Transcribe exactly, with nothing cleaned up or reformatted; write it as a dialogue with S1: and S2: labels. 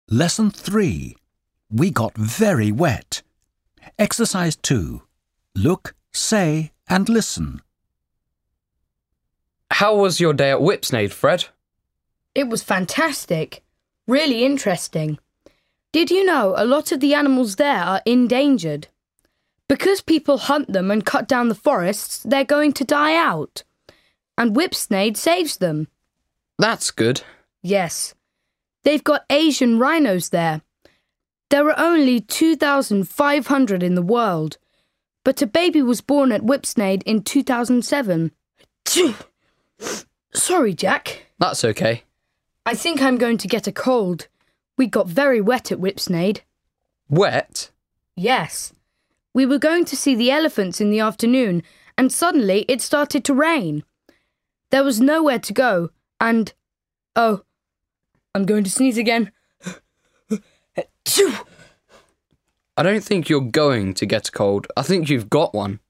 S1: Lesson three. We got very wet. Exercise two. Look, say and listen.
S2: How was your day at Whipsnade, Fred?
S3: It was fantastic. Really interesting. Did you know a lot of the animals there are endangered? Because people hunt them and cut down the forests, they're going to die out. And Whipsnade saves them.
S2: That's good.
S3: Yes. They've got Asian rhinos there. There are only two thousand five hundred in the world, but a baby was born at Whipsnade in two thousand seven. Sorry, Jack.
S2: That's okay.
S3: I think I'm going to get a cold. We got very wet at Whipsnade.
S2: Wet?
S3: Yes. We were going to see the elephants in the afternoon, and suddenly it started to rain. There was nowhere to go, and... Oh, I'm going to sneeze again.
S2: I don't think you're going to get a cold. I think you've got one.